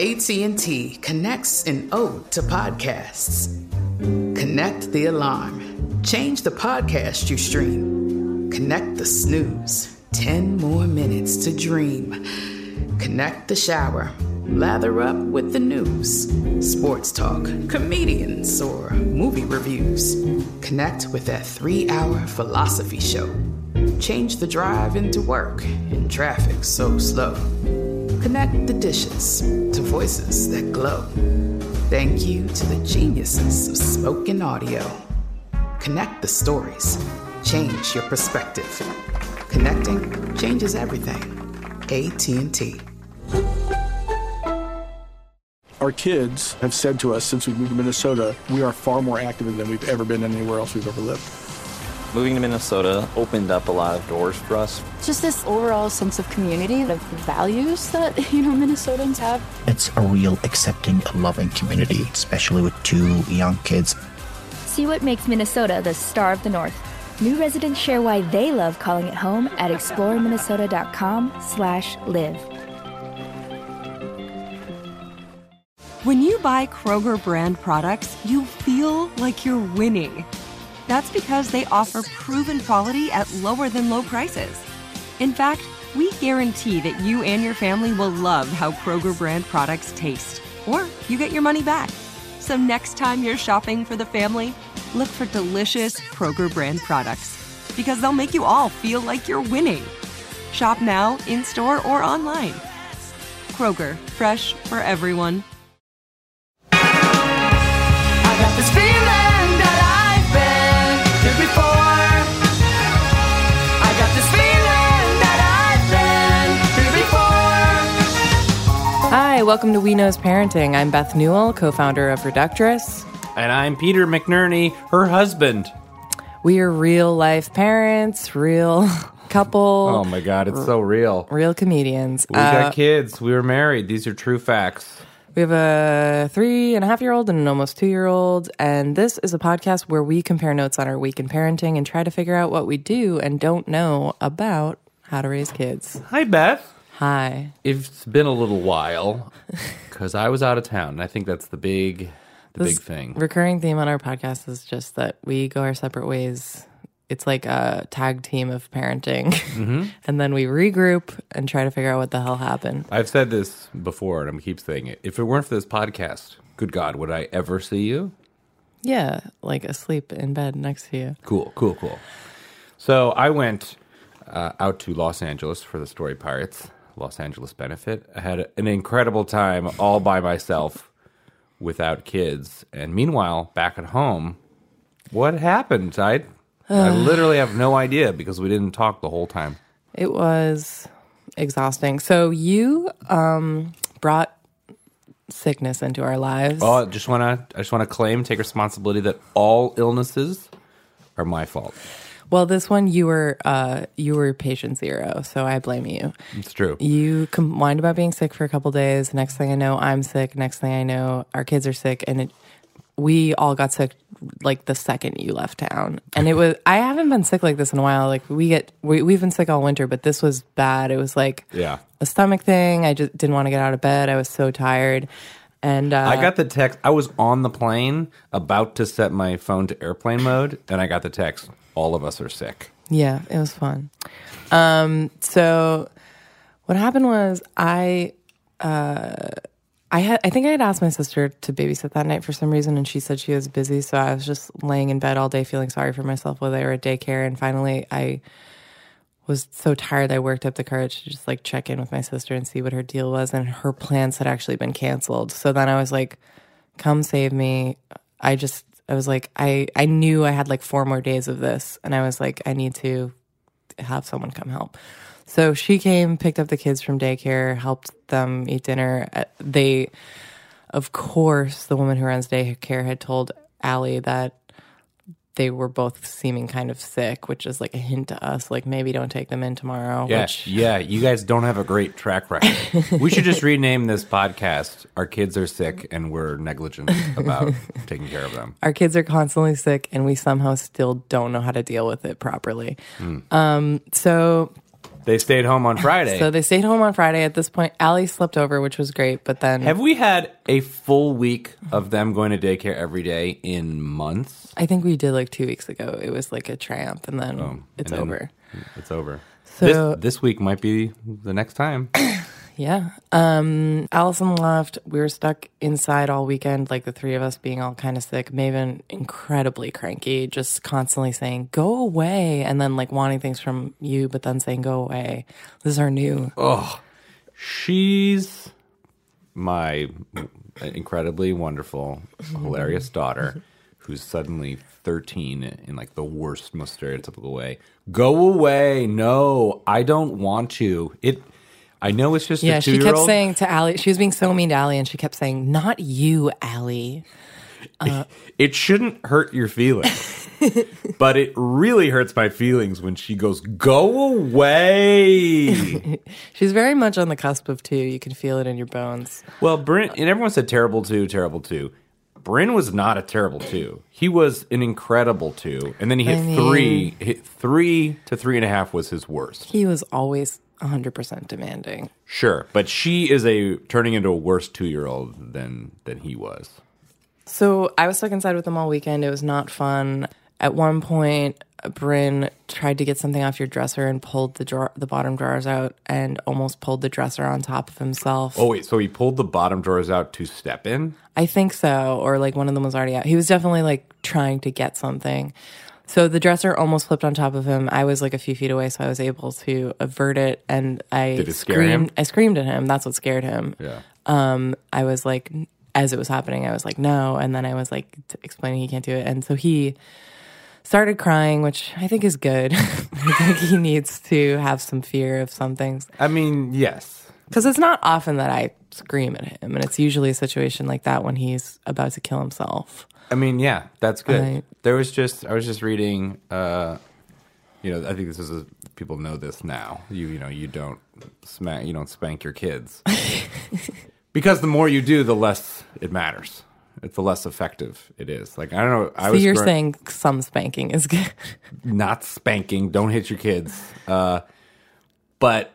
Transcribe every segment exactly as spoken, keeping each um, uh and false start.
A T and T connects an ode to podcasts. Connect the alarm. Change the podcast you stream. Connect the snooze. Ten more minutes to dream. Connect the shower. Lather up with the news. Sports talk, comedians, or movie reviews. Connect with that three-hour philosophy show. Change the drive into work in traffic so slow. Connect the dishes to voices that glow. Thank you to the geniuses of spoken audio. Connect the stories. Change your perspective. Connecting changes everything. A T and T. Our kids have said to us since we moved to Minnesota, we are far more active than we've ever been anywhere else we've ever lived. Moving to Minnesota opened up a lot of doors for us. Just this overall sense of community, the values that, you know, Minnesotans have. It's a real accepting, loving community, especially with two young kids. See what makes Minnesota the star of the North. New residents share why they love calling it home at exploreminnesota.com slash live. When you buy Kroger brand products, you feel like you're winning. That's because they offer proven quality at lower than low prices. In fact, we guarantee that you and your family will love how Kroger brand products taste, or you get your money back. So next time you're shopping for the family, look for delicious Kroger brand products, because they'll make you all feel like you're winning. Shop now, in-store, or online. Kroger, fresh for everyone. I got this feeling that I've been here before. I got this feeling that I've been here before. Hi, welcome to We Knows Parenting. I'm Beth Newell, co-founder of Reductress. And I'm Peter McNerney, her husband. We are real-life parents, real couple. Oh my God, it's so real. Real comedians. We uh, got kids. We were married. These are true facts. We have a three and a half year old and an almost two year old. And this is a podcast where we compare notes on our week in parenting and try to figure out what we do and don't know about how to raise kids. Hi, Beth. Hi. It's been a little while because I was out of town. And I think that's the big, the this big thing. Recurring theme on our podcast is just that we go our separate ways. It's like a tag team of parenting. Mm-hmm. And then we regroup and try to figure out what the hell happened. I've said this before, and I'm keep saying it. If it weren't for this podcast, good God, would I ever see you? Yeah, like asleep in bed next to you. Cool, cool, cool. So I went uh, out to Los Angeles for the Story Pirates Los Angeles benefit. I had an incredible time all by myself without kids. And meanwhile, back at home, what happened? I... I literally have no idea because we didn't talk the whole time. It was exhausting. So you um, brought sickness into our lives. Oh, I just want to I just want to claim, take responsibility that all illnesses are my fault. Well, this one you were uh, you were patient zero, so I blame you. It's true. You whined about being sick for a couple days. Next thing I know, I'm sick. Next thing I know, our kids are sick, and it, we all got sick like the second you left town. And it was, I haven't been sick like this in a while. Like we get, we, we've been sick all winter, but this was bad. It was like yeah. a stomach thing. I just didn't want to get out of bed. I was so tired. And uh, I got the text. I was on the plane about to set my phone to airplane mode. And I got the text, all of us are sick. Yeah, it was fun. Um, so what happened was I, uh, I had, I think I had asked my sister to babysit that night for some reason, and she said she was busy, so I was just laying in bed all day feeling sorry for myself while they were at daycare, and finally I was so tired I worked up the courage to just like check in with my sister and see what her deal was, and her plans had actually been canceled. So then I was like, come save me. I just, I was like, I, I knew I had like four more days of this, and I was like, I need to have someone come help. So she came, picked up the kids from daycare, helped them eat dinner. They, of course, the woman who runs daycare had told Allie that they were both seeming kind of sick, which is like a hint to us, like maybe don't take them in tomorrow. Yeah, which... yeah. You guys don't have a great track record. We should just rename this podcast, Our Kids Are Sick and We're Negligent About Taking Care of Them. Our kids are constantly sick and we somehow still don't know how to deal with it properly. Mm. Um, so... They stayed home on Friday. So they stayed home on Friday. At this point, Allie slept over, which was great. But then, have we had a full week of them going to daycare every day in months? I think we did like two weeks ago. It was like a tramp, and then Oh, it's and then over. It's over. So this, this week might be the next time. Yeah. Um, Allison left. We were stuck inside all weekend, like the three of us being all kind of sick. Maven, incredibly cranky, just constantly saying, go away. And then like wanting things from you, but then saying, go away. This is our new. Oh, she's my incredibly wonderful, hilarious daughter who's suddenly thirteen in like the worst, most stereotypical way. Go away. No, I don't want to. It. I know it's just yeah, a she two-year-old. kept saying to Allie, she was being so mean to Allie, and she kept saying, not you, Allie. Uh, it shouldn't hurt your feelings, but it really hurts my feelings when she goes, go away. She's very much on the cusp of two. You can feel it in your bones. Well, Bryn, and everyone said terrible two, terrible two. Bryn was not a terrible two. He was an incredible two. And then he hit I mean, three. Hit three to three and a half was his worst. He was always one hundred percent demanding. Sure. But she is a turning into a worse two-year-old than than he was. So I was stuck inside with them all weekend. It was not fun. At one point, Bryn tried to get something off your dresser and pulled the drawer, the bottom drawers out and almost pulled the dresser on top of himself. Oh, wait. So he pulled the bottom drawers out to step in? I think so. Or like one of them was already out. He was definitely like trying to get something. So the dresser almost flipped on top of him. I was like a few feet away, so I was able to avert it. And I Did it scare screamed. him? I screamed at him. That's what scared him. Yeah. Um, I was like, as it was happening, I was like, no. And then I was like t- explaining he can't do it. And so he started crying, which I think is good. I think he needs to have some fear of some things. I mean, yes. Because it's not often that I scream at him. And it's usually a situation like that when he's about to kill himself. I mean, yeah, that's good. I- there was just, I was just reading, uh, you know, I think this is, a, people know this now. You, you know, you don't smack, you don't spank your kids. Because the more you do, the less it matters. It's the less effective it is. Like, I don't know. I So was you're grow- saying some spanking is good. not spanking. Don't hit your kids. Uh, but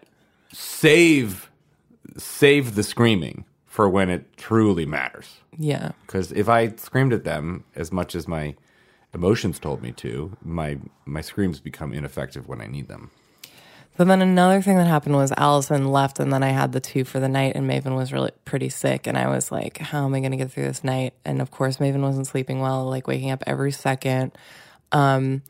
save, save the screaming for when it truly matters. Yeah. Because if I screamed at them as much as my emotions told me to, my my screams become ineffective when I need them. So then another thing that happened was Allison left, and then I had the two for the night, and Maven was really pretty sick, and I was like, how am I going to get through this night? And of course, Maven wasn't sleeping well, like waking up every second. Um,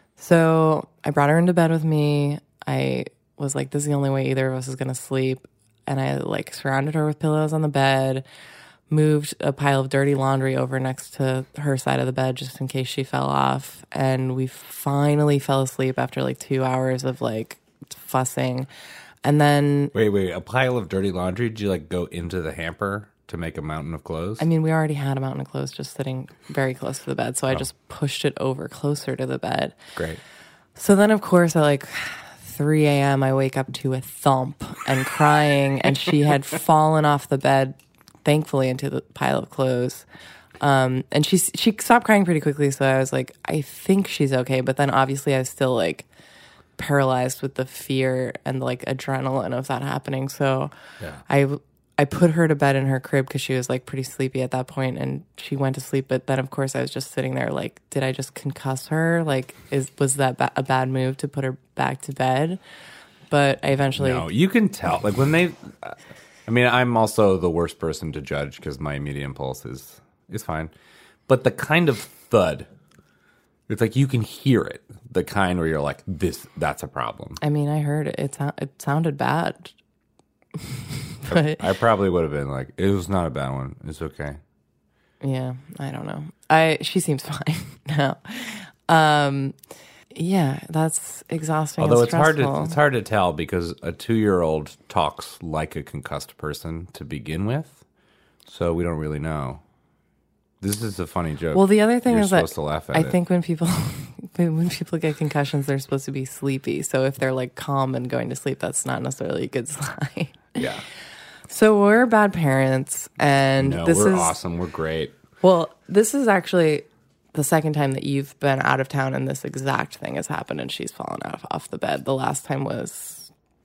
so I brought her into bed with me. I was like, this is the only way either of us is going to sleep. And I like surrounded her with pillows on the bed, moved a pile of dirty laundry over next to her side of the bed just in case she fell off. And we finally fell asleep after like two hours of like fussing. And then, Wait, wait, a pile of dirty laundry? Did you like go into the hamper to make a mountain of clothes? I mean, we already had a mountain of clothes just sitting very close to the bed. So I just pushed it over closer to the bed. Great. So then, of course, at like three a.m., I wake up to a thump and crying. And she had fallen off the bed, thankfully, into the pile of clothes. Um, and she, she stopped crying pretty quickly. So I was like, I think she's okay. But then obviously I was still like paralyzed with the fear and like adrenaline of that happening. So Yeah. I I put her to bed in her crib because she was like pretty sleepy at that point, and she went to sleep. But then of course I was just sitting there like, did I just concuss her? Like, is was that ba- a bad move to put her back to bed? But I eventually No, you can tell. Like when they, I mean, I'm also the worst person to judge because my immediate impulse is is fine. But the kind of thud, it's like you can hear it. The kind where you're like, this, that's a problem. I mean, I heard it. It, sou- it sounded bad. But I probably would have been like, it was not a bad one. It's okay. yeah, I don't know. I she seems fine now. Um, yeah, that's exhausting. Although and it's hard stressful. to it's hard to tell because a two year old talks like a concussed person to begin with, so we don't really know. This is a funny joke. Well, the other thing You're is that supposed to laugh at I it. think when people when people get concussions, they're supposed to be sleepy. So if they're like calm and going to sleep, that's not necessarily a good sign. Yeah. So we're bad parents, and No, this we're is awesome. We're great. well. This is actually the second time that you've been out of town, and this exact thing has happened, and she's fallen off off the bed. The last time was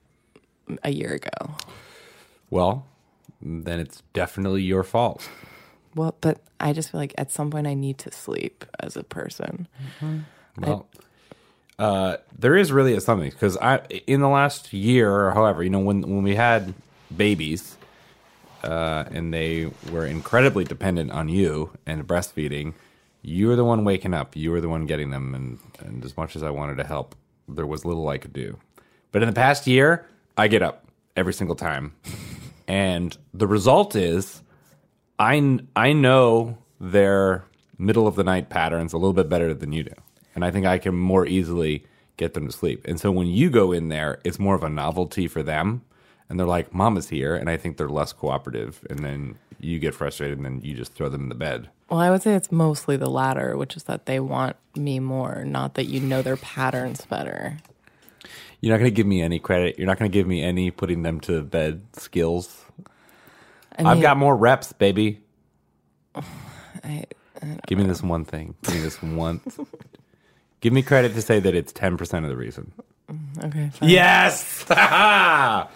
a year ago. Well, then it's definitely your fault. Well, but I just feel like at some point I need to sleep as a person. Mm-hmm. Well, I, uh, there is really a something, because I in the last year or however, you know, when when we had babies, uh, and they were incredibly dependent on you and breastfeeding, you were the one waking up. You were the one getting them, and, and as much as I wanted to help, there was little I could do. But in the past year, I get up every single time, and the result is I I know their middle of the night patterns a little bit better than you do. And I think I can more easily get them to sleep. And so when you go in there, it's more of a novelty for them. And they're like, Mama's here. And I think they're less cooperative. And then you get frustrated and then you just throw them in the bed. Well, I would say it's mostly the latter, which is that they want me more, not that you know their patterns better. You're not going to give me any credit. You're not going to give me any putting them to bed skills. I mean, I've got more reps, baby. I, I give me this one thing. Give me this one. Give me credit to say that it's ten percent of the reason. Okay. Fine. Yes! uh,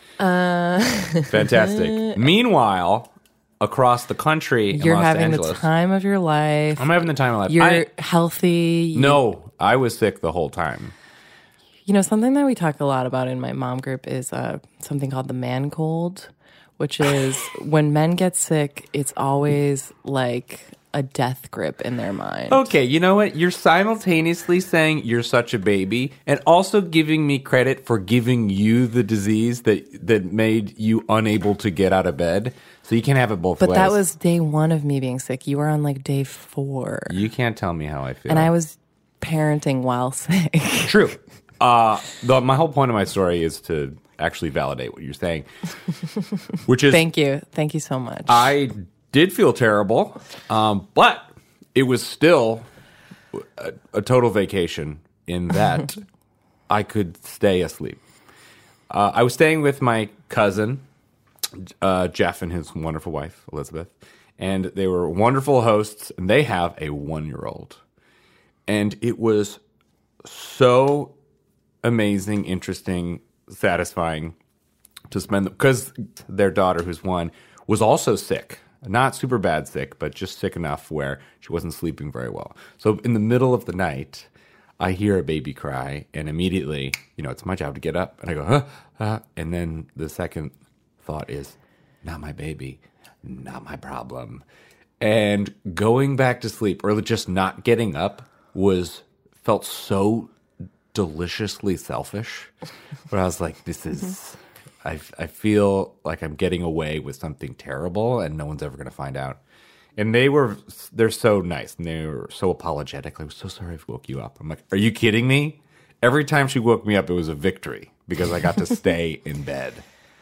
Fantastic. Meanwhile, across the country in you're Los having Angeles, the time of your life. I'm having the time of my life. You're I, healthy. You, no, I was sick the whole time. You know, something that we talk a lot about in my mom group is uh, something called the man cold, which is when men get sick, it's always like a death grip in their mind. Okay, you know what? You're simultaneously saying you're such a baby and also giving me credit for giving you the disease that that made you unable to get out of bed. So you can't have it both but ways. But that was day one of me being sick. You were on like day four. You can't tell me how I feel. And I was parenting while sick. True. Uh, the, my whole point of my story is to actually validate what you're saying, which is... Thank you. Thank you so much. I did feel terrible, um, but it was still a, a total vacation in that I could stay asleep. Uh, I was staying with my cousin, uh, Jeff, and his wonderful wife, Elizabeth, and they were wonderful hosts, and they have a one-year-old. And it was so amazing, interesting, satisfying to spend them, because their daughter, who's one, was also sick. Not super bad sick, but just sick enough where she wasn't sleeping very well. So in the middle of the night, I hear a baby cry, and immediately, you know, it's my job to get up. And I go, huh, huh. And then the second thought is, not my baby, not my problem. And going back to sleep, or just not getting up, was felt so deliciously selfish. But I was like, this is... I, I feel like I'm getting away with something terrible and no one's ever going to find out. And they were, they're so nice and they were so apologetic. I was so sorry I woke you up. I'm like, are you kidding me? Every time she woke me up, it was a victory because I got to stay in bed.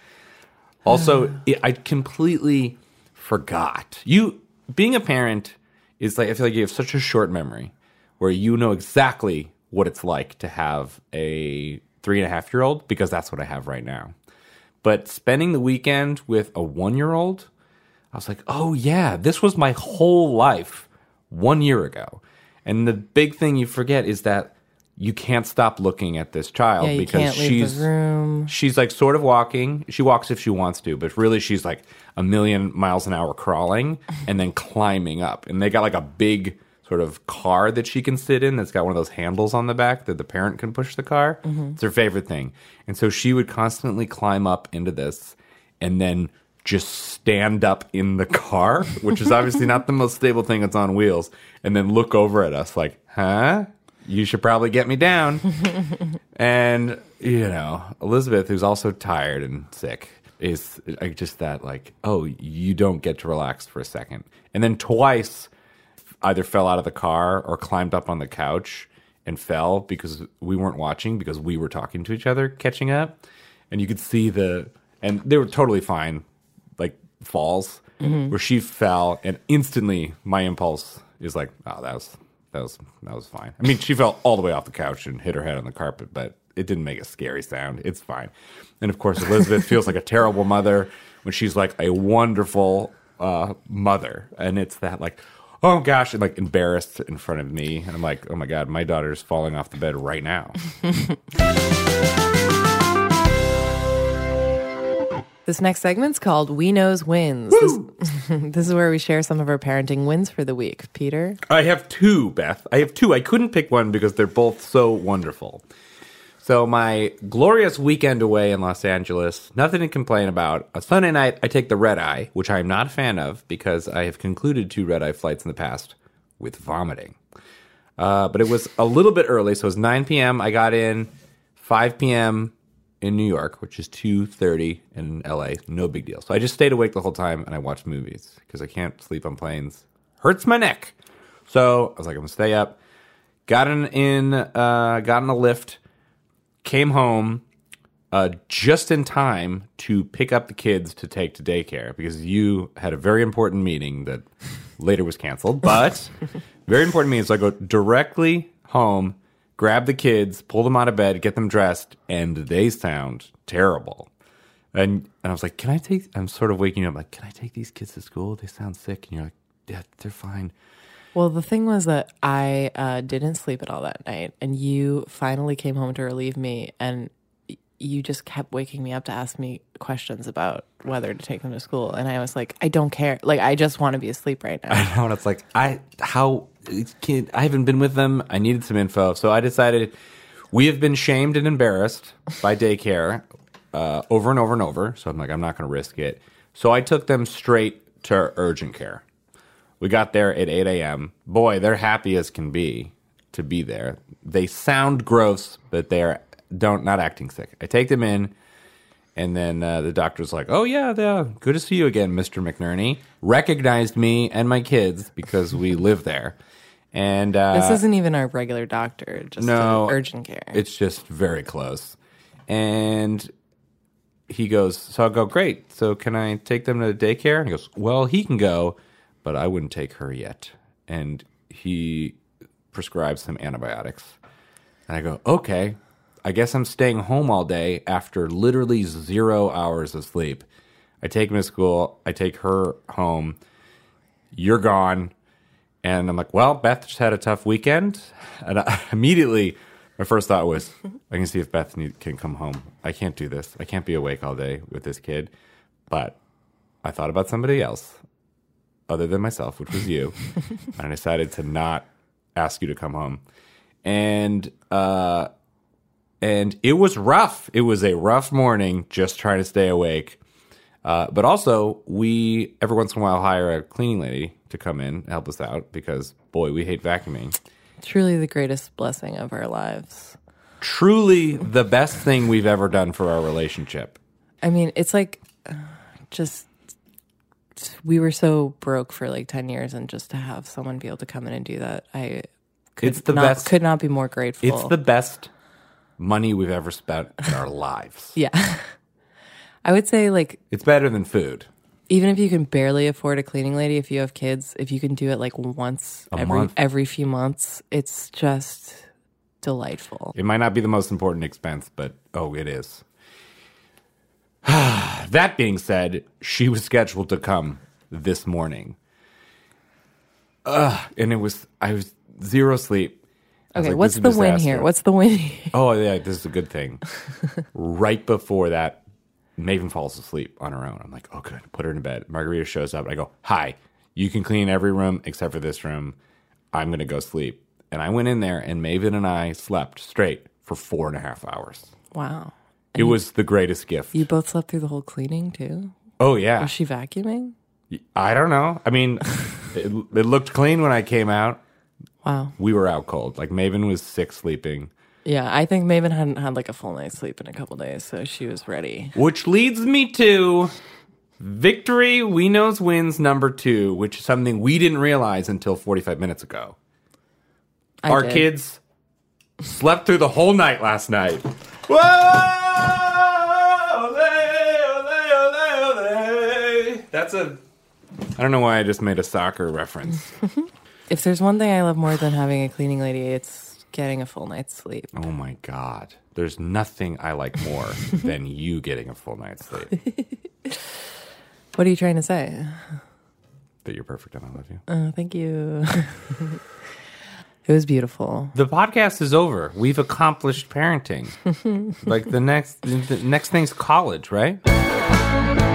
Also, it, I completely forgot. You, being a parent is like, I feel like you have such a short memory where you know exactly what it's like to have a three and a half year old, because that's what I have right now. But spending the weekend with a one-year-old, I was like, oh, yeah, this was my whole life one year ago. And the big thing you forget is that you can't stop looking at this child yeah, you because can't leave she's the room. She's like sort of walking. She walks if she wants to, but really she's like a million miles an hour crawling and then climbing up. And they got like a big sort of car that she can sit in that's got one of those handles on the back that the parent can push the car. Mm-hmm. It's her favorite thing. And so she would constantly climb up into this and then just stand up in the car, which is obviously not the most stable thing that's on wheels, and then look over at us like, huh? You should probably get me down. And, you know, Elizabeth, who's also tired and sick, is like just that like, oh, you don't get to relax for a second. And then twice either fell out of the car or climbed up on the couch and fell because we weren't watching, because we were talking to each other, catching up. And you could see the, and they were totally fine, like falls, mm-hmm. where she fell, and instantly my impulse is like, oh, that was, that was, that was fine. I mean, she fell all the way off the couch and hit her head on the carpet, but it didn't make a scary sound. It's fine. And of course, Elizabeth feels like a terrible mother when she's like a wonderful uh, mother. And it's that like, oh gosh, and like embarrassed in front of me. And I'm like, oh my God, my daughter's falling off the bed right now. This next segment's called We Knows Wins. This, this is where we share some of our parenting wins for the week. Peter? I have two, Beth. I have two. I couldn't pick one because they're both so wonderful. So my glorious weekend away in Los Angeles, nothing to complain about. A Sunday night, I take the red eye, which I am not a fan of because I have concluded two red eye flights in the past with vomiting. Uh, but it was a little bit early, so it was nine p.m. I got in five p.m. in New York, which is two thirty in L A. No big deal. So I just stayed awake the whole time, and I watched movies because I can't sleep on planes. Hurts my neck. So I was like, I'm going to stay up. Got in, in uh, got in a lift, came home uh, just in time to pick up the kids to take to daycare because you had a very important meeting that later was canceled. But very important meeting. So I go directly home, grab the kids, pull them out of bed, get them dressed, and they sound terrible. And and I was like, can I take, I'm sort of waking up, like, can I take these kids to school? They sound sick. And you're like, yeah, they're fine. Well, the thing was that I uh, didn't sleep at all that night, and you finally came home to relieve me, and you just kept waking me up to ask me questions about whether to take them to school. And I was like, I don't care. Like, I just want to be asleep right now. I know, and it's like, I, how, can, I haven't been with them. I needed some info. So I decided we have been shamed and embarrassed by daycare uh, over and over and over. So I'm like, I'm not going to risk it. So I took them straight to urgent care. We got there at eight a.m. Boy, they're happy as can be to be there. They sound gross, but they're don't not acting sick. I take them in, and then uh, the doctor's like, oh, yeah, yeah, good to see you again, Mister McNerney. Recognized me and my kids because we live there. And uh, this isn't even our regular doctor, just no, urgent care. It's just very close. And he goes, so I'll go, great. So can I take them to the daycare? And he goes, well, he can go, but I wouldn't take her yet. And he prescribes some antibiotics. And I go, okay, I guess I'm staying home all day after literally zero hours of sleep. I take him to school. I take her home. You're gone. And I'm like, well, Beth just had a tough weekend. And I, immediately, my first thought was, I can see if Beth need, can come home. I can't do this. I can't be awake all day with this kid. But I thought about somebody else other than myself, which was you. And I decided to not ask you to come home. And uh, and it was rough. It was a rough morning just trying to stay awake. Uh, but also, we every once in a while hire a cleaning lady to come in and help us out because, boy, we hate vacuuming. Truly the greatest blessing of our lives. Truly the best thing we've ever done for our relationship. I mean, it's like uh, just we were so broke for like ten years, and just to have someone be able to come in and do that, I could it's the not, best, could not be more grateful. It's the best money we've ever spent in our lives. Yeah. I would say, like... It's better than food. Even if you can barely afford a cleaning lady, if you have kids, if you can do it like once a every month. every few months, it's just delightful. It might not be the most important expense, but, oh, it is. That being said, she was scheduled to come this morning. Ugh, and it was... I was zero sleep. Okay, like, what's the win here? What's the win here? Oh, yeah, this is a good thing. Right before that, Maven falls asleep on her own. I'm like, oh, good. Put her in bed. Margarita shows up. And I go, hi, you can clean every room except for this room. I'm going to go sleep. And I went in there, and Maven and I slept straight for four and a half hours. Wow. And it was the greatest gift. You both slept through the whole cleaning, too? Oh, yeah. Was she vacuuming? I don't know. I mean, it, it looked clean when I came out. Wow. We were out cold. Like, Maven was sick sleeping. Yeah, I think Maven hadn't had like a full night's sleep in a couple days, so she was ready. Which leads me to Victory We Knows Wins number two, which is something we didn't realize until forty-five minutes ago. I Our did. kids slept through the whole night last night. Whoa! Ole, ole, ole, ole. That's a... I don't know why I just made a soccer reference. If there's one thing I love more than having a cleaning lady, it's getting a full night's sleep. Oh my God. There's nothing I like more than you getting a full night's sleep. What are you trying to say? That you're perfect and I love you. Oh, thank you. It was beautiful. The podcast is over. We've accomplished parenting. Like the next the next thing's college, right?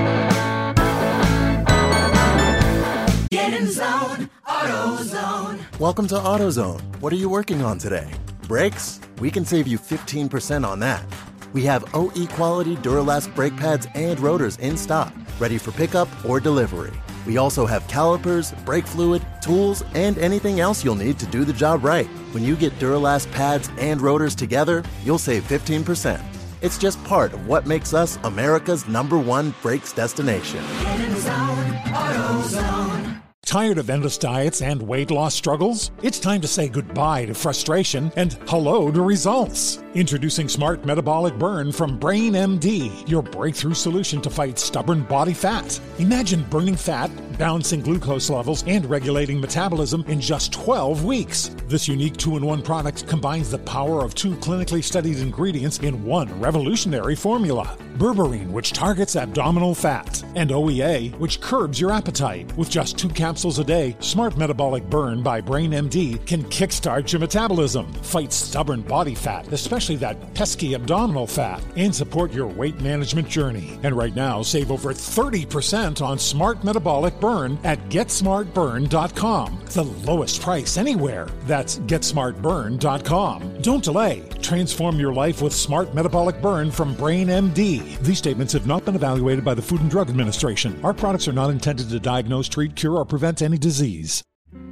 Get in the zone, AutoZone. Welcome to AutoZone. What are you working on today? Brakes? We can save you fifteen percent on that. We have O E quality Duralast brake pads and rotors in stock, ready for pickup or delivery. We also have calipers, brake fluid, tools, and anything else you'll need to do the job right. When you get Duralast pads and rotors together, you'll save fifteen percent. It's just part of what makes us America's number one brakes destination. Get in the zone, AutoZone. Tired of endless diets and weight loss struggles? It's time to say goodbye to frustration and hello to results. Introducing Smart Metabolic Burn from Brain M D, your breakthrough solution to fight stubborn body fat. Imagine burning fat, balancing glucose levels, and regulating metabolism in just twelve weeks. This unique two-in-one product combines the power of two clinically studied ingredients in one revolutionary formula. Berberine, which targets abdominal fat, and O E A, which curbs your appetite. With just two capsules a day, Smart Metabolic Burn by Brain M D can kickstart your metabolism, fight stubborn body fat, especially that pesky abdominal fat, and support your weight management journey. And right now, save over thirty percent on Smart Metabolic Burn at get smart burn dot com. The lowest price anywhere. That's get smart burn dot com. Don't delay. Transform your life with Smart Metabolic Burn from Brain M D. These statements have not been evaluated by the Food and Drug Administration. Our products are not intended to diagnose, treat, cure, or prevent any disease.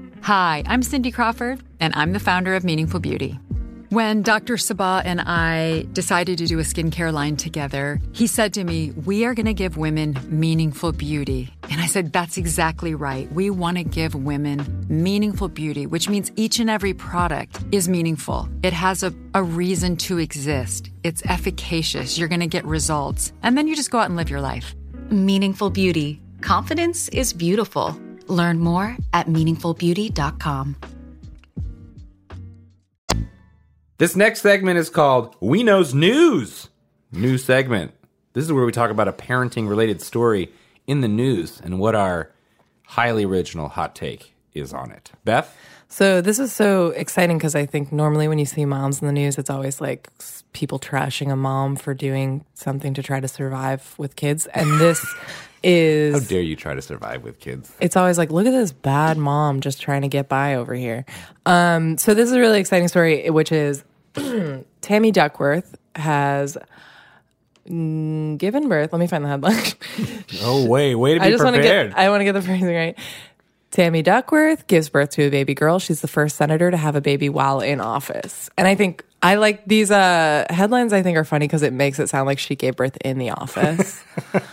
Hi, I'm Cindy Crawford, and I'm the founder of Meaningful Beauty. When Doctor Sabah and I decided to do a skincare line together, he said to me, we are going to give women meaningful beauty. And I said, that's exactly right. We want to give women meaningful beauty, which means each and every product is meaningful. It has a, a reason to exist. It's efficacious. You're going to get results. And then you just go out and live your life. Meaningful Beauty. Confidence is beautiful. Learn more at meaningful beauty dot com. This next segment is called We Knows News. New segment. This is where we talk about a parenting-related story in the news and what our highly original hot take is on it. Beth? So this is so exciting because I think normally when you see moms in the news, it's always like people trashing a mom for doing something to try to survive with kids. And this is... How dare you try to survive with kids? It's always like, look at this bad mom just trying to get by over here. Um, so this is a really exciting story, which is Tammy Duckworth has mm, given birth. Let me find the headline. Oh, wait, way to be I just prepared. Get, I want to get the phrasing right. Tammy Duckworth gives birth to a baby girl. She's the first senator to have a baby while in office. And I think I like these uh, headlines, I think, are funny because it makes it sound like she gave birth in the office.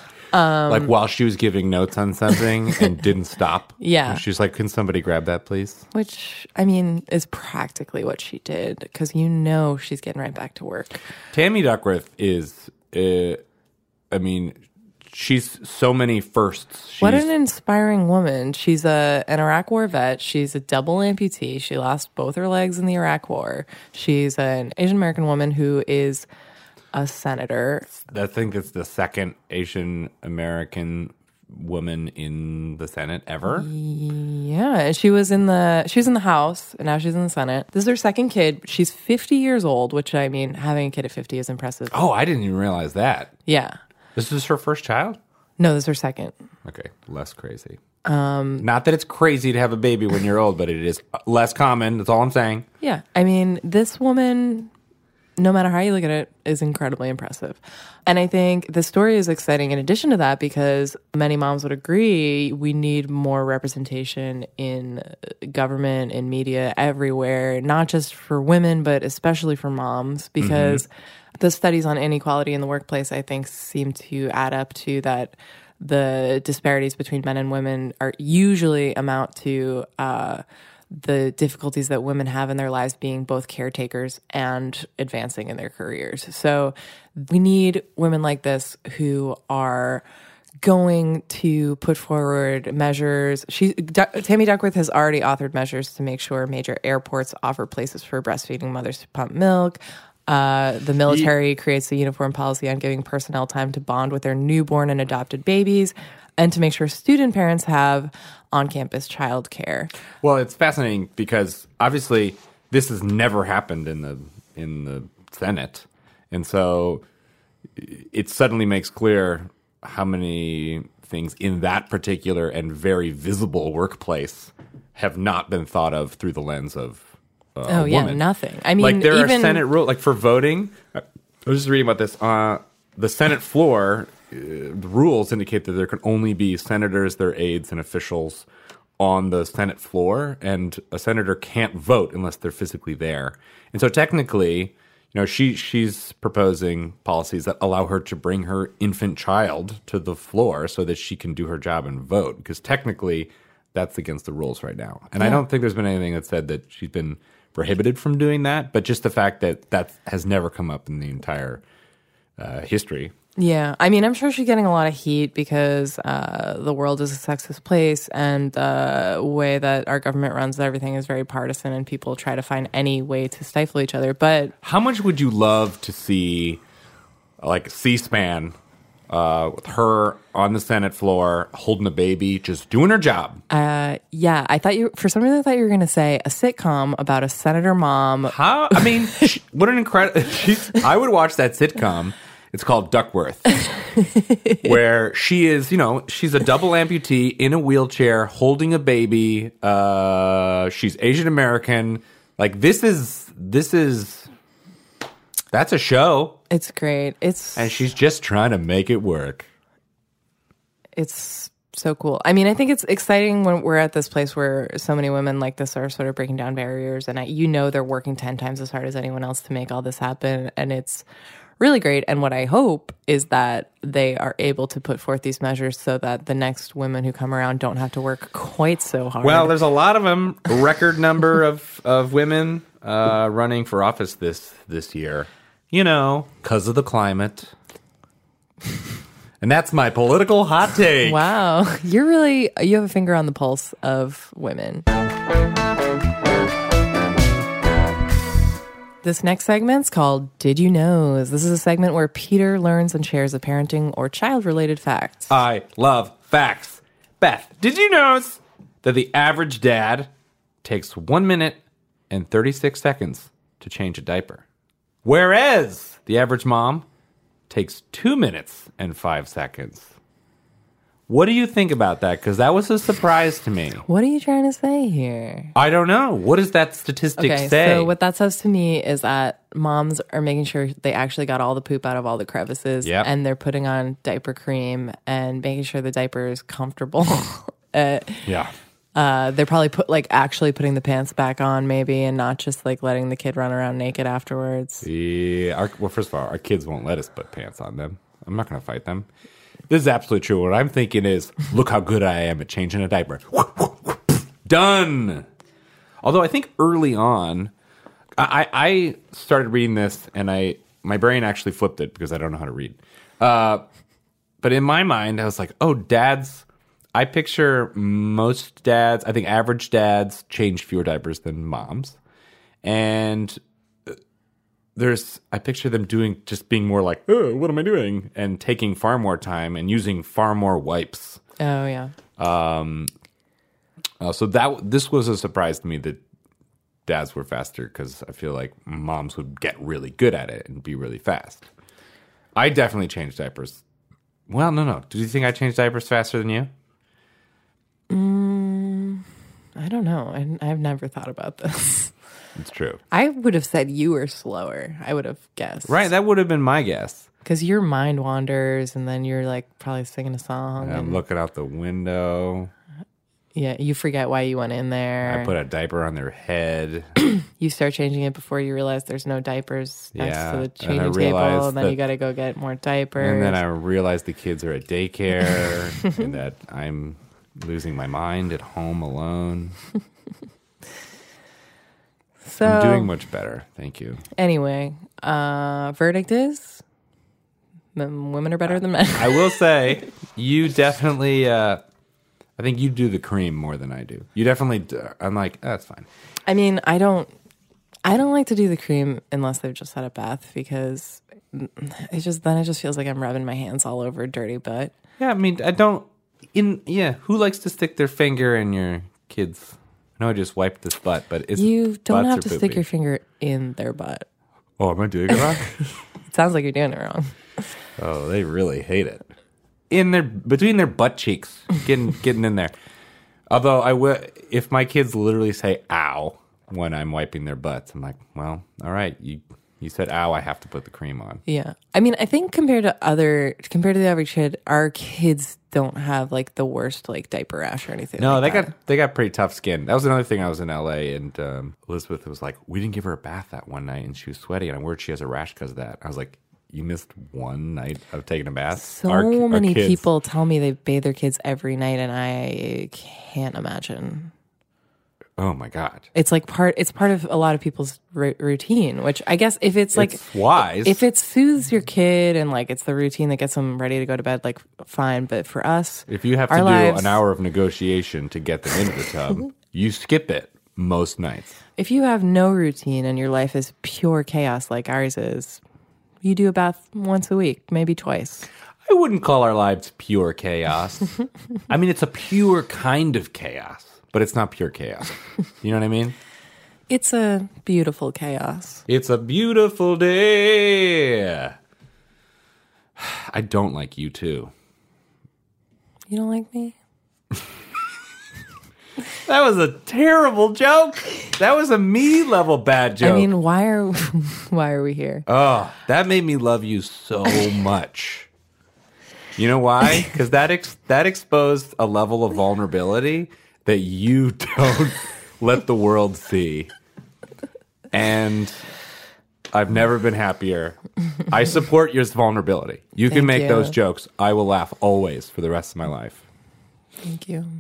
Um, like while she was giving notes on something and didn't stop. Yeah. And she's like, can somebody grab that, please? Which, I mean, is practically what she did because you know she's getting right back to work. Tammy Duckworth is, uh, I mean, she's so many firsts. She's, what an inspiring woman. She's a an Iraq War vet. She's a double amputee. She lost both her legs in the Iraq War. She's an Asian American woman who is a senator. I think it's the second Asian American woman in the Senate ever. Yeah, and she was in the she was in the House, and now she's in the Senate. This is her second kid. She's fifty years old, which I mean, having a kid at fifty is impressive. Oh, I didn't even realize that. Yeah. This is her first child? No, this is her second. Okay, less crazy. Um, Not that it's crazy to have a baby when you're old, but it is less common. That's all I'm saying. Yeah, I mean, this woman, no matter how you look at it, is incredibly impressive. And I think the story is exciting in addition to that because many moms would agree we need more representation in government, in media, everywhere, not just for women, but especially for moms, because mm-hmm. the studies on inequality in the workplace, I think, seem to add up to that the disparities between men and women are usually amount to uh, the difficulties that women have in their lives being both caretakers and advancing in their careers. So we need women like this who are going to put forward measures. She, D- Tammy Duckworth has already authored measures to make sure major airports offer places for breastfeeding mothers to pump milk. Uh, the military creates a uniform policy on giving personnel time to bond with their newborn and adopted babies, and to make sure student parents have on-campus childcare. Well, it's fascinating because obviously this has never happened in the in the Senate, and so it suddenly makes clear how many things in that particular and very visible workplace have not been thought of through the lens of uh, oh a yeah, woman. nothing. I mean, like there even, are Senate rules, like for voting. I was just reading about this. Uh, the Senate floor, uh, the rules indicate that there can only be senators, their aides, and officials on the Senate floor, and a senator can't vote unless they're physically there. And so technically, you know, she she's proposing policies that allow her to bring her infant child to the floor so that she can do her job and vote, because technically that's against the rules right now. And Yeah. I don't think there's been anything that said that she's been prohibited from doing that, but just the fact that that has never come up in the entire uh, history. Yeah, I mean, I'm sure she's getting a lot of heat because uh, the world is a sexist place, and the way that our government runs everything is very partisan, and people try to find any way to stifle each other. But how much would you love to see, like C-SPAN, uh, with her on the Senate floor holding a baby, just doing her job? uh, yeah, I thought you, for some reason, I thought you were going to say a sitcom about a senator mom. How? I mean, she, what an incredible! I would watch that sitcom. It's called Duckworth, where she is, you know, she's a double amputee in a wheelchair holding a baby. Uh, she's Asian American. Like this is this is that's a show. It's great. It's and she's just trying to make it work. It's so cool. I mean, I think it's exciting when we're at this place where so many women like this are sort of breaking down barriers, and I, you know, they're working ten times as hard as anyone else to make all this happen, and it's really great. And what I hope is that they are able to put forth these measures so that the next women who come around don't have to work quite so hard. Well, there's a lot of them. A record number of, of women uh, running for office this this year. You know, because of the climate. And that's my political hot take. Wow. You're really, you have a finger on the pulse of women. This next segment's called Did You Knows? This is a segment where Peter learns and shares a parenting or child-related fact. I love facts. Beth, did you know that the average dad takes one minute and thirty-six seconds to change a diaper? Whereas the average mom takes two minutes and five seconds. What do you think about that? Because that was a surprise to me. What are you trying to say here? I don't know. What does that statistic Okay, say? so what that says to me is that moms are making sure they actually got all the poop out of all the crevices, Yep. and they're putting on diaper cream and making sure the diaper is comfortable. uh, yeah. Uh, they're probably put like actually putting the pants back on, maybe, and not just like letting the kid run around naked afterwards. Yeah. Our, well, first of all, our kids won't let us put pants on them. I'm not going to fight them. This is absolutely true. What I'm thinking is, look how good I am at changing a diaper. Done. Although I think early on, I, I started reading this, and I my brain actually flipped it because I don't know how to read. Uh, but in my mind, I was like, oh, dads. I picture most dads, I think average dads change fewer diapers than moms. And there's, I picture them doing, just being more like, oh, what am I doing? And taking far more time and using far more wipes. Oh, yeah. Um, uh, so that, this was a surprise to me that dads were faster, because I feel like moms would get really good at it and be really fast. I definitely changed diapers. Well, no, no. Do you think I changed diapers faster than you? Mm, I don't know. I, I've never thought about this. It's true. I would have said you were slower. I would have guessed. Right, that would have been my guess. Because your mind wanders, and then you're like probably singing a song. And I'm and, looking out the window. yeah, you forget why you went in there. I put a diaper on their head. You start changing it before you realize there's no diapers next Yeah, to the and I changing table, realized and then that- you got to go get more diapers. And then I realized the kids are at daycare and that I'm losing my mind at home alone. so, I'm doing much better. Thank you. Anyway, uh, verdict is m- women are better than men. I will say, you definitely, uh, I think you do the cream more than I do. You definitely, do. I'm like, oh, that's fine. I mean, I don't, I don't like to do the cream unless they've just had a bath, because it just then it just feels like I'm rubbing my hands all over a dirty butt. Yeah, I mean, I don't, in, yeah, who likes to stick their finger in your kids? I know I just wiped this butt, but it's You don't butts have are to poopy. stick your finger in their butt. Oh, am I doing it wrong? It sounds like you're doing it wrong. Oh, they really hate it. in their between their butt cheeks, getting getting in there. Although I will, if my kids literally say "ow" when I'm wiping their butts, I'm like, well, all right, you you said "ow," I have to put the cream on. Yeah. I mean, I think compared to other, compared to the average kid, our kids don't have like the worst like diaper rash or anything. No, like they that. got they got pretty tough skin. That was another thing. I was in L A and um, Elizabeth was like, we didn't give her a bath that one night, and she was sweaty, and I'm worried she has a rash because of that. I was like, you missed one night of taking a bath. So Our- our many kids- people tell me they bathe their kids every night, and I can't imagine. Oh my god. It's like part. It's part of a lot of people's r- routine. Which I guess if it's like It's wise. if it soothes your kid and like it's the routine that gets them ready to go to bed, like fine. But for us, If you have to our do lives, an hour of negotiation to get them into the tub, you skip it most nights. if you have no routine and your life is pure chaos like ours is, you do a bath once a week, maybe twice. I wouldn't call our lives pure chaos. I mean, it's a pure kind of chaos, but it's not pure chaos. You know what I mean? It's a beautiful chaos. It's a beautiful day. I don't like you too. You don't like me? That was a terrible joke. That was a me level bad joke. I mean, why are why are we here? Oh, that made me love you so much. You know why? Because that ex- that exposed a level of vulnerability that you don't let the world see. And I've never been happier. I support your vulnerability. You can Thank make you. those jokes. I will laugh always for the rest of my life. Thank you.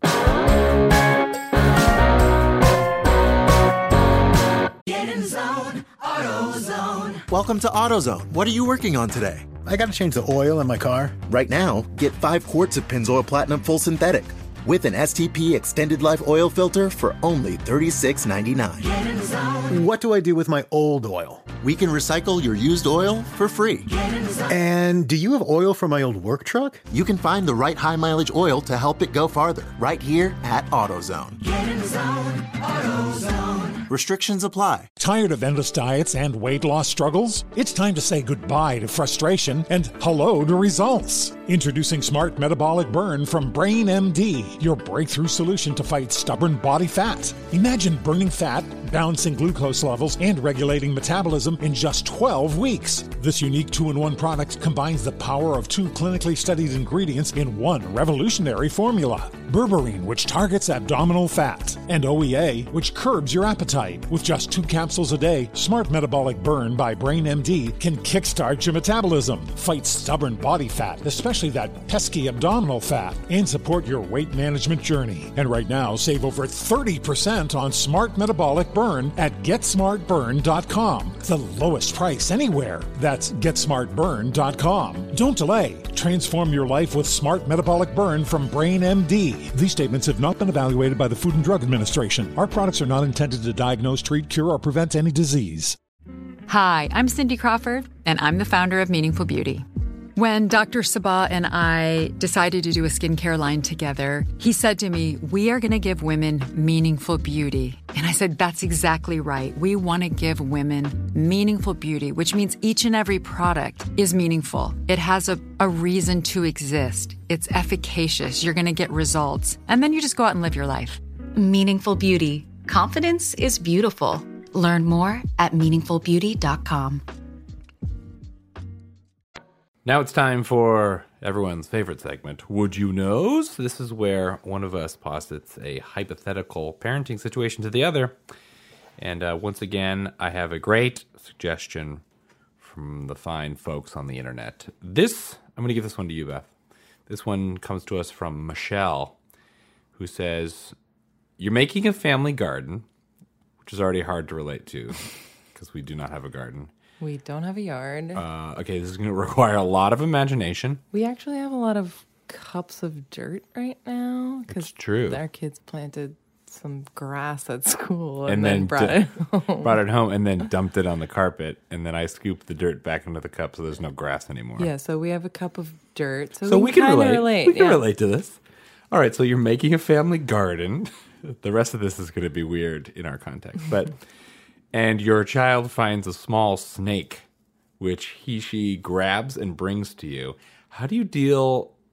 Get in zone, AutoZone. Welcome to AutoZone. What are you working on today? I got to change the oil in my car. Right now, get five quarts of Pennzoil Platinum Full Synthetic with an S T P Extended Life Oil Filter for only thirty-six ninety-nine. Get in zone, What do I do with my old oil? We can recycle your used oil for free. get in zone. And do you have oil for my old work truck? You can find the right high mileage oil to help it go farther right here at AutoZone. Get in zone, AutoZone. Restrictions apply. Tired of endless diets and weight loss struggles? It's time to say goodbye to frustration and hello to results. Introducing Smart Metabolic Burn from Brain M D, your breakthrough solution to fight stubborn body fat. Imagine burning fat, balancing glucose levels, and regulating metabolism in just twelve weeks. This unique two-in-one product combines the power of two clinically studied ingredients in one revolutionary formula. Berberine, which targets abdominal fat, and O E A, which curbs your appetite. With just two capsules a day, Smart Metabolic Burn by Brain M D can kickstart your metabolism, fight stubborn body fat, especially that pesky abdominal fat, and support your weight management journey. And right now, save over thirty percent on Smart Metabolic Burn at get smart burn dot com. The lowest price anywhere. That's get smart burn dot com. Don't delay. Transform your life with Smart Metabolic Burn from Brain M D. These statements have not been evaluated by the Food and Drug Administration. Our products are not intended to diagnose, treat, cure, or prevent any disease. Hi, I'm Cindy Crawford, and I'm the founder of Meaningful Beauty. When Doctor Sabah and I decided to do a skincare line together, he said to me, we are going to give women meaningful beauty. And I said, that's exactly right. We want to give women meaningful beauty, which means each and every product is meaningful. It has a, a reason to exist. It's efficacious. You're going to get results. And then you just go out and live your life. Meaningful Beauty. Confidence is beautiful. Learn more at meaningful beauty dot com. Now it's time for everyone's favorite segment, Would You Knows? This is where one of us posits a hypothetical parenting situation to the other. And uh, once again, I have a great suggestion from the fine folks on the internet. This, I'm going to give this one to you, Beth. This one comes to us from Michelle, who says, you're making a family garden, which is already hard to relate to because we do not have a garden. We don't have a yard. Uh, okay, this is going to require a lot of imagination. We actually have a lot of cups of dirt right now because true. Our kids planted some grass at school and, And then, then brought d- it home. Brought it home and then dumped it on the carpet. And then I scooped the dirt back into the cup so there's no grass anymore. Yeah, so we have a cup of dirt. So, So we, we can kinda relate. relate. We can yeah. relate to this. All right, so you're making a family garden. The rest of this is going to be weird in our context. But and your child finds a small snake, which he, she grabs and brings to you. How do you deal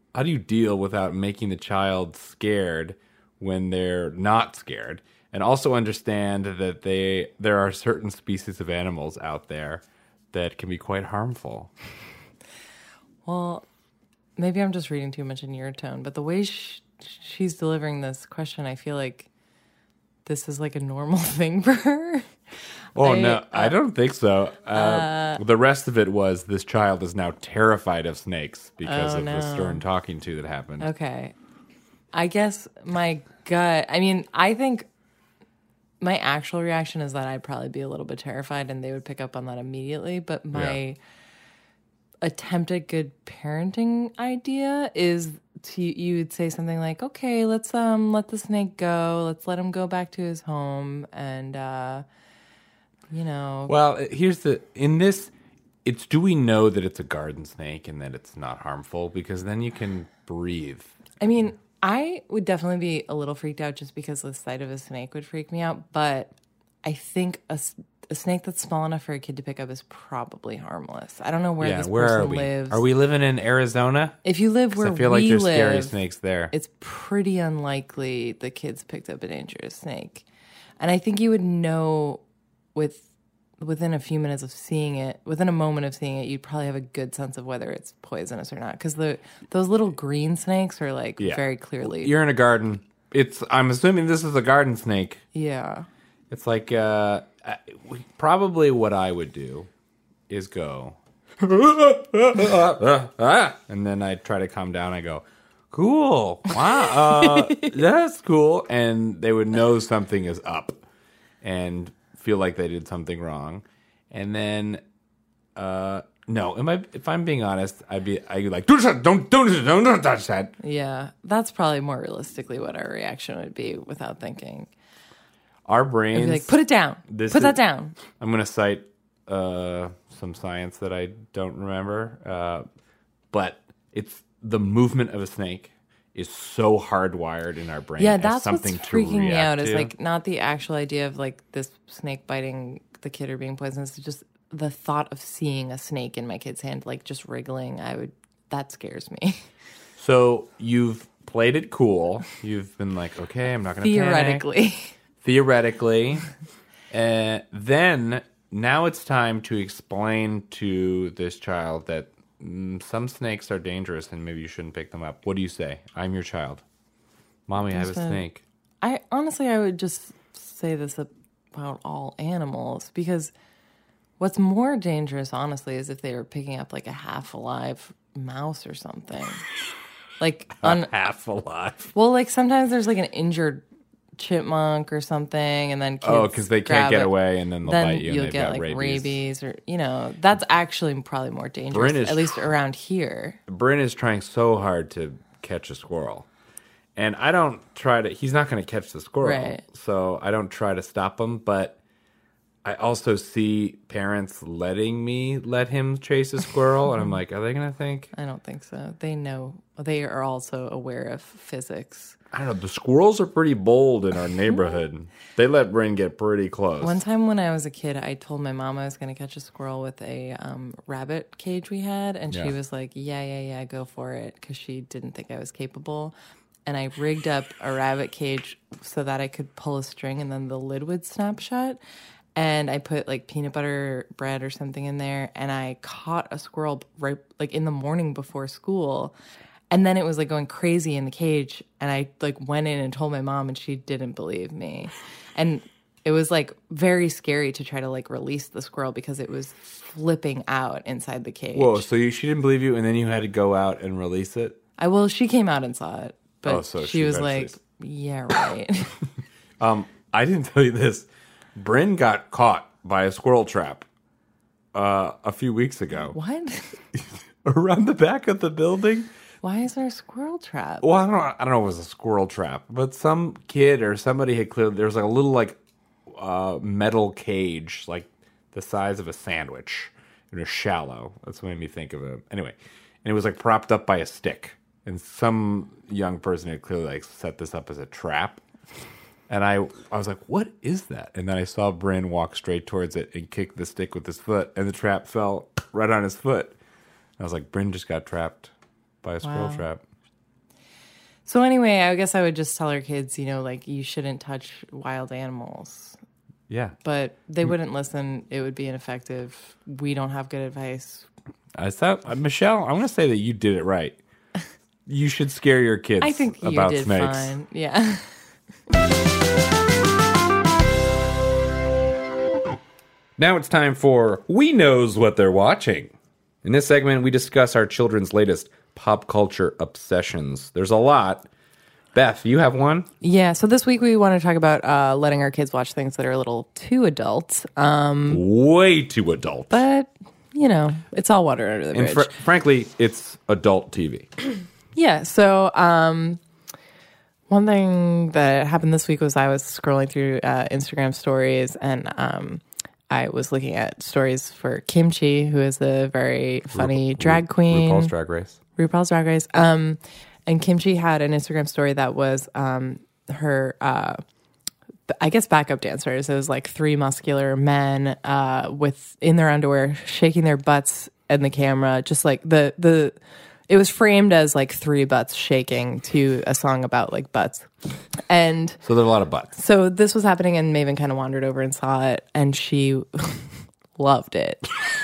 how do you deal without making the child scared when they're not scared? And also understand that they there are certain species of animals out there that can be quite harmful. Well, maybe I'm just reading too much in your tone, but the way sh- she's delivering this question, I feel like this is like a normal thing for her. Oh, I, no, uh, I don't think so. Uh, uh, the rest of it was this child is now terrified of snakes because Oh, of the no. stern talking to that happened. Okay. I guess my gut, I mean, I think my actual reaction is that I'd probably be a little bit terrified and they would pick up on that immediately. But my Yeah. attempt at good parenting idea is to, you would say something like, okay, let's um let the snake go. Let's let him go back to his home. And, uh, you know. Well, here's the in this. It's do we know that it's a garden snake and that it's not harmful? Because then you can breathe. I mean, I would definitely be a little freaked out just because the sight of a snake would freak me out. But I think a, s- a snake that's small enough for a kid to pick up is probably harmless. I don't know where yeah, this where person are we? lives. Are we living in Arizona? If you live 'Cause where I feel we like there's live, scary snakes there. it's pretty unlikely the kids picked up a dangerous snake. And I think you would know with within a few minutes of seeing it, within a moment of seeing it, you'd probably have a good sense of whether it's poisonous or not. Because the those little green snakes are like Yeah. very clearly. You're in a garden. It's. I'm assuming this is a garden snake. Yeah. It's like uh, I- probably what I would do is go, and then I try to calm down. I go, cool, wow, uh, that's cool, and they would know something is up, and feel like they did something wrong, and then, uh, no, am I? If I'm being honest, I'd be, I'd be like, don't, don't, don't, don't, don't touch that. Yeah, that's probably more realistically what our reaction would be without thinking. Our I'd brains, be like, put it down. This Put is- that down. I'm going to cite uh, some science that I don't remember, uh, but it's the movement of a snake is so hardwired in our brain. Yeah, as that's something what's to freaking me react out. Is to. like not the actual idea of like this snake biting the kid or being poisonous. It's just the thought of seeing a snake in my kid's hand, like just wriggling. I would. That scares me. So you've played it cool. You've been like, okay, I'm not going to Theoretically. Theoretically. uh, then now it's time to explain to this child that mm, some snakes are dangerous and maybe you shouldn't pick them up. What do you say? I'm your child. Mommy, I have a There's a- snake. I honestly, I would just say this about all animals because what's more dangerous, honestly, is if they were picking up like a half alive mouse or something. Like on half alive. Well, like sometimes there's like an injured chipmunk or something, and then kids Oh, 'cause they can't grab get it. away, and then they'll then bite you and You'll they've get got like rabies. rabies. or you know that's actually probably more dangerous, Bryn is at least tr- around here. Bryn is trying so hard to catch a squirrel. And I don't try to, he's not going to catch the squirrel. Right. So I don't try to stop him. But I also see parents letting me let him chase a squirrel. And I'm like, are they going to think? I don't think so. They know. They are also aware of physics. I don't know. The squirrels are pretty bold in our neighborhood. They let Bryn get pretty close. One time when I was a kid, I told my mom I was going to catch a squirrel with a um, rabbit cage we had. And she Yeah. was like, yeah, yeah, yeah, go for it. Because she didn't think I was capable. And I rigged up a rabbit cage so that I could pull a string and then the lid would snap shut. And I put like peanut butter bread or something in there. And I caught a squirrel right like in the morning before school. And then it was like going crazy in the cage. And I like went in and told my mom and she didn't believe me. And it was like very scary to try to like release the squirrel because it was flipping out inside the cage. Whoa, so you, she didn't believe you and then you had to go out and release it? I well, she came out and saw it. But Oh, so she, she was eventually- like, yeah, right. Um, I didn't tell you this. Bryn got caught by a squirrel trap uh, a few weeks ago. What? Around the back of the building. Why is there a squirrel trap? Well, I don't know. I don't know if it was a squirrel trap, but some kid or somebody had clearly, there was like a little like uh, metal cage, like the size of a sandwich. It was shallow. That's what made me think of it. Anyway, and it was like propped up by a stick. And some young person had clearly like set this up as a trap. And I I was like, what is that? And then I saw Bryn walk straight towards it and kick the stick with his foot. And the trap fell right on his foot. And I was like, Bryn just got trapped by a squirrel Wow. trap. So anyway, I guess I would just tell our kids, you know, like, you shouldn't touch wild animals. Yeah. But they wouldn't listen. It would be ineffective. We don't have good advice. I thought, uh, Michelle, I'm going to say that you did it right. You should scare your kids I think you about did snakes. fine. Yeah. Now it's time for We Knows What They're Watching. In this segment, we discuss our children's latest pop culture obsessions. There's a lot. Beth, you have one? Yeah, so this week we want to talk about uh, letting our kids watch things that are a little too adult. Um, Way too adult. But, you know, it's all water under the And bridge. fr- frankly, it's adult T V. Yeah, so um, one thing that happened this week was I was scrolling through uh, Instagram stories, and um, I was looking at stories for Kimchi, who is a very funny Ru- drag Ru- queen. RuPaul's Drag Race. RuPaul's Drag Race. Um, and Kimchi had an Instagram story that was um, her, uh, I guess, backup dancers. It was like three muscular men uh, with in their underwear, shaking their butts in the camera, just like the the. It was framed as like three butts shaking to a song about like butts. And So there are a lot of butts. so this was happening, and Maven kind of wandered over and saw it, and she loved it.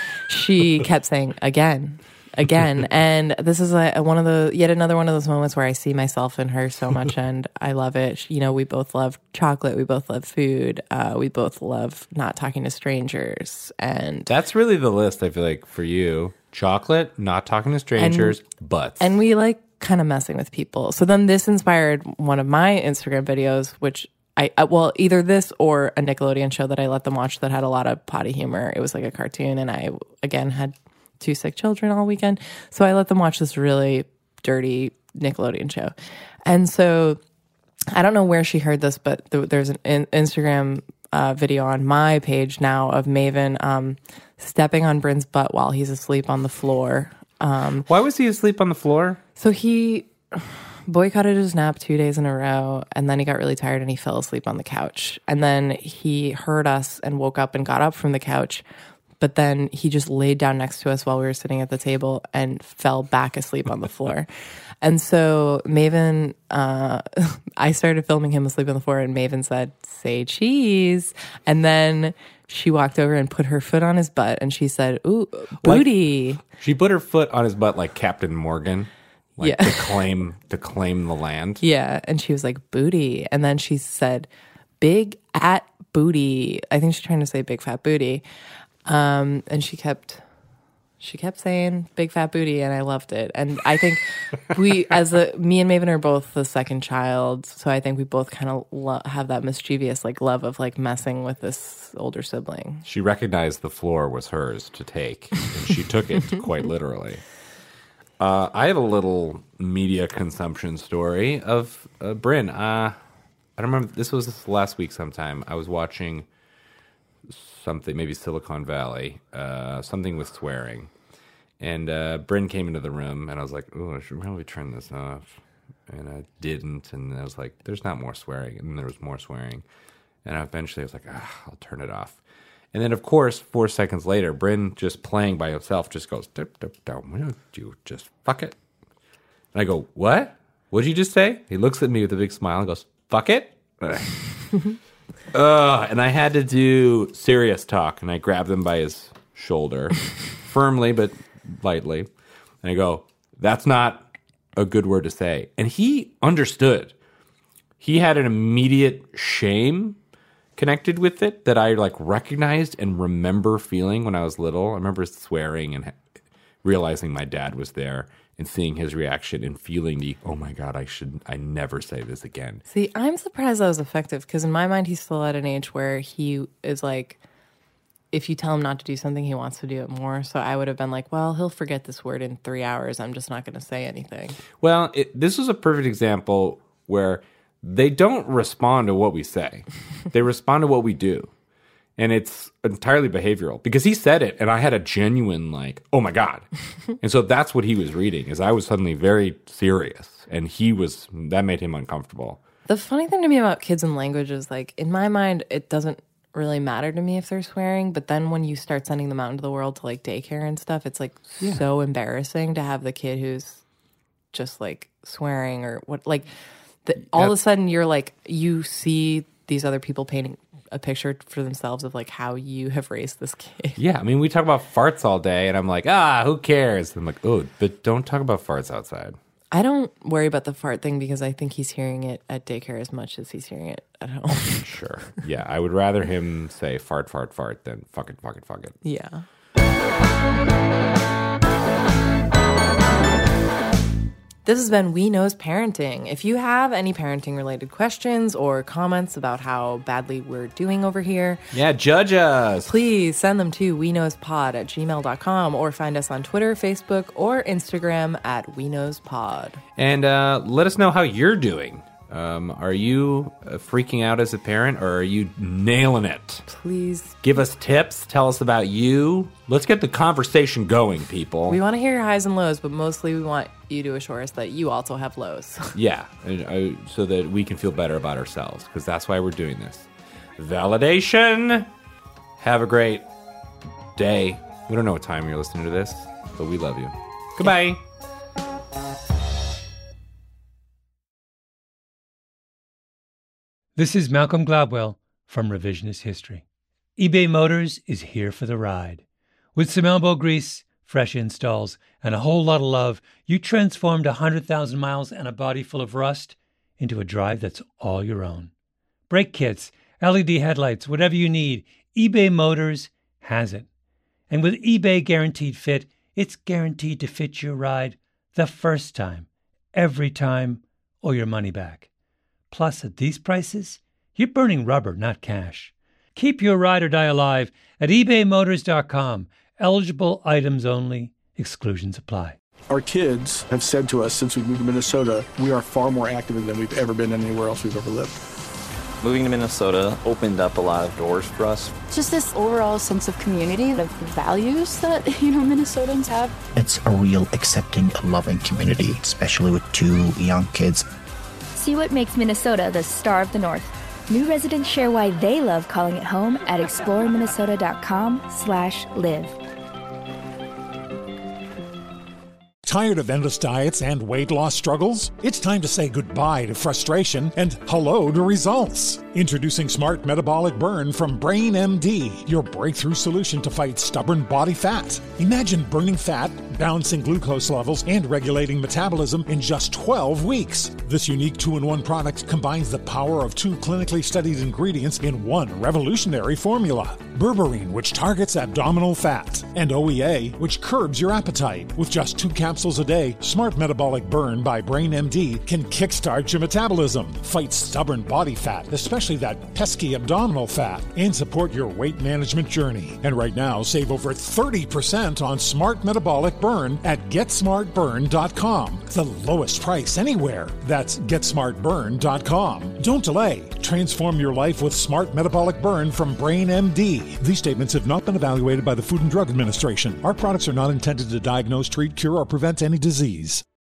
She kept saying, again, again. And this is a, one of the, yet another one of those moments where I see myself in her so much, and I love it. You know, we both love chocolate. We both love food. Uh, we both love not talking to strangers. And That's really the list, I feel like, for you. Chocolate, not talking to strangers, butts. And we like kind of messing with people. So then this inspired one of my Instagram videos, which I, I, well, either this or a Nickelodeon show that I let them watch that had a lot of potty humor. It was like a cartoon, and I, again, had two sick children all weekend. So I let them watch this really dirty Nickelodeon show. And so I don't know where she heard this, but th- there's an in- Instagram uh, video on my page now of Maven um, stepping on Bryn's butt while he's asleep on the floor. Um, Why was he asleep on the floor? So he boycotted his nap two days in a row, and then he got really tired and he fell asleep on the couch. And then he heard us and woke up and got up from the couch. But then he just laid down next to us while we were sitting at the table and fell back asleep on the floor. And so Maven, uh, I started filming him asleep on the floor, and Maven said, "Say cheese." And then she walked over and put her foot on his butt, and she said, "Ooh, booty." Like, she put her foot on his butt like Captain Morgan, like Yeah. to claim to claim the land. Yeah, and she was like, "Booty." And then she said, "Big at booty." I think she's trying to say big fat booty. Um, and she kept she kept saying big fat booty, and I loved it. And I think we, as a, me and Maven are both the second child, so I think we both kind of lo- have that mischievous like love of like messing with this older sibling. She recognized the floor was hers to take, and she took it quite literally. Uh, I have a little media consumption story of uh, Bryn. Uh, I don't remember. This was last week sometime. I was watching something, maybe Silicon Valley, uh, something with swearing. And uh, Bryn came into the room, and I was like, "Oh, I should probably turn this off." And I didn't, and I was like, "There's not more swearing," and there was more swearing. And eventually, I was like, "Ah, I'll turn it off." And then, of course, four seconds later, Bryn, just playing by himself, just goes, "Dip, dip, down. Why don't you just fuck it?" And I go, "What? What did you just say?" He looks at me with a big smile and goes, "Fuck it." Uh, and I had to do serious talk, and I grabbed him by his shoulder, firmly but lightly, and I go, "That's not a good word to say." And he understood. He had an immediate shame connected with it that I like recognized and remember feeling when I was little. I remember swearing and realizing my dad was there and seeing his reaction and feeling the, "Oh my God, I should, I never say this again." See, I'm surprised that was effective, because in my mind, he's still at an age where he is like, if you tell him not to do something, he wants to do it more. So I would have been like, well, he'll forget this word in three hours. I'm just not going to say anything. Well, it, this was a perfect example where they don't respond to what we say. They respond to what we do. And it's entirely behavioral, because he said it and I had a genuine like, "Oh my God." And so that's what he was reading, is I was suddenly very serious, and he was, that made him uncomfortable. The funny thing to me about kids and language is, like, in my mind, it doesn't really matter to me if they're swearing, but then when you start sending them out into the world to like daycare and stuff, it's like Yeah. so embarrassing to have the kid who's just like swearing or what, like the, all of a sudden you're like, you see these other people painting a picture for themselves of like how you have raised this kid. Yeah, I mean, we talk about farts all day, and I'm like, ah, who cares? And I'm like, oh, but don't talk about farts outside. I don't worry about the fart thing because I think he's hearing it at daycare as much as he's hearing it at home. Sure. Yeah, I would rather him say fart, fart, fart than fuck it, fuck it, fuck it. Yeah. This has been We Knows Parenting. If you have any parenting-related questions or comments about how badly we're doing over here, yeah, judge us. Please send them to we knows pod at gmail dot com or find us on Twitter, Facebook, or Instagram at we knows pod. And uh, let us know how you're doing. Um, are you uh, freaking out as a parent, or are you nailing it? Please. Give us tips. Tell us about you. Let's get the conversation going, people. We want to hear your highs and lows, but mostly we want you to assure us that you also have lows. Yeah, and, uh, so that we can feel better about ourselves, because that's why we're doing this. Validation. Have a great day. We don't know what time you're listening to this, but we love you. Goodbye. Yeah. This is Malcolm Gladwell from Revisionist History. eBay Motors is here for the ride. With some elbow grease, fresh installs, and a whole lot of love, you transformed one hundred thousand miles and a body full of rust into a drive that's all your own. Brake kits, L E D headlights, whatever you need, eBay Motors has it. And with eBay Guaranteed Fit, it's guaranteed to fit your ride the first time, every time, or your money back. Plus, at these prices, you're burning rubber, not cash. Keep your ride or die alive at ebay motors dot com. Eligible items only. Exclusions apply. Our kids have said to us since we moved to Minnesota, we are far more active than we've ever been anywhere else we've ever lived. Moving to Minnesota opened up a lot of doors for us. Just this overall sense of community, of values that, you know, Minnesotans have. It's a real accepting, loving community, especially with two young kids. See what makes Minnesota the star of the North. New residents share why they love calling it home at explore minnesota dot com slash live. Tired of endless diets and weight loss struggles? It's time to say goodbye to frustration and hello to results. Introducing Smart Metabolic Burn from Brain M D, your breakthrough solution to fight stubborn body fat. Imagine burning fat, balancing glucose levels, and regulating metabolism in just twelve weeks. This unique two-in-one product combines the power of two clinically studied ingredients in one revolutionary formula. Berberine, which targets abdominal fat, and O E A, which curbs your appetite. With just two capsules a day, Smart Metabolic Burn by Brain M D can kickstart your metabolism, fight stubborn body fat, especially that pesky abdominal fat, and support your weight management journey. And right now, save over thirty percent on Smart Metabolic Burn at get smart burn dot com. The lowest price anywhere. That's get smart burn dot com. Don't delay. Transform your life with Smart Metabolic Burn from Brain M D. These statements have not been evaluated by the Food and Drug Administration. Our products are not intended to diagnose, treat, cure, or prevent any disease.